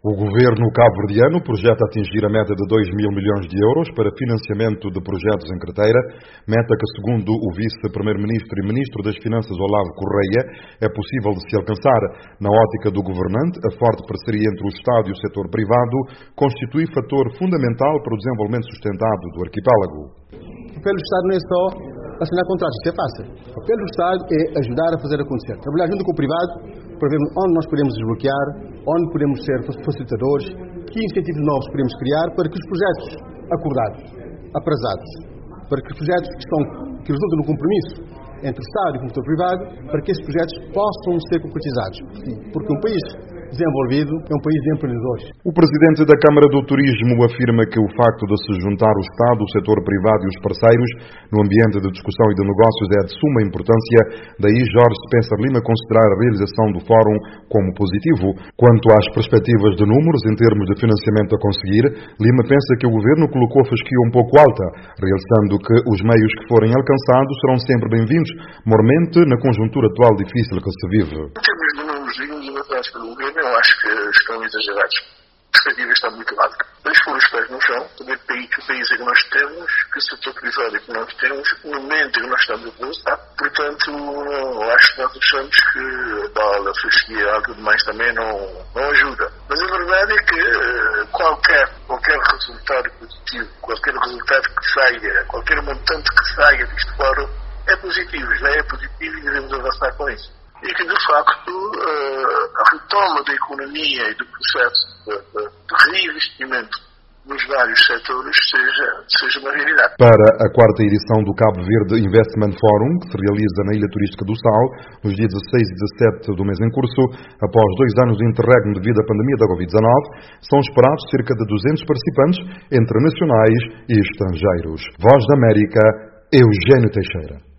O governo cabo-verdiano projeta atingir a meta de 2 mil milhões de euros para financiamento de projetos em carteira, meta que, segundo o vice-primeiro-ministro e ministro das Finanças, Olavo Correia, é possível de se alcançar. Na ótica do governante, a forte parceria entre o Estado e o setor privado constitui fator fundamental para o desenvolvimento sustentado do arquipélago. O papel do Estado não é só assinar contratos, isso é fácil. O papel do Estado é ajudar a fazer acontecer. Trabalhar junto com o privado para ver onde nós podemos desbloquear, onde podemos ser facilitadores, que incentivos novos podemos criar para que os projetos acordados, aprazados, para que os projetos que resultam no compromisso entre o Estado e o setor privado, para que esses projetos possam ser concretizados. Porque um país desenvolvido é um país de empreendedores. O presidente da Câmara do Turismo afirma que o facto de se juntar o Estado, o setor privado e os parceiros no ambiente de discussão e de negócios é de suma importância. Daí Jorge Spencer Lima considerar a realização do Fórum como positivo. Quanto às perspectivas de números em termos de financiamento a conseguir, Lima pensa que o Governo colocou a fasquia um pouco alta, realçando que os meios que forem alcançados serão sempre bem-vindos, mormente na conjuntura atual difícil que se vive. Pelo governo, eu acho que estão exagerados. A expectativa está muito alta. Vamos pôr os pés no chão, saber que país é que nós temos, que setor privado é que nós temos, no momento em que nós estamos a postar. Portanto, acho que nós achamos que a bala, a fasquia, algo demais também não ajuda. Mas a verdade é que qualquer resultado positivo, qualquer resultado que saia, qualquer montante que saia deste fórum é positivo, já é positivo e devemos avançar com isso. E que, de facto, a retoma da economia e do processo de reinvestimento nos vários setores seja uma realidade. Para a quarta edição do Cabo Verde Investment Forum, que se realiza na Ilha Turística do Sal, nos dias 16 e 17 do mês em curso, após 2 anos de interregno devido à pandemia da Covid-19, são esperados cerca de 200 participantes, entre nacionais e estrangeiros. Voz da América, Eugênio Teixeira.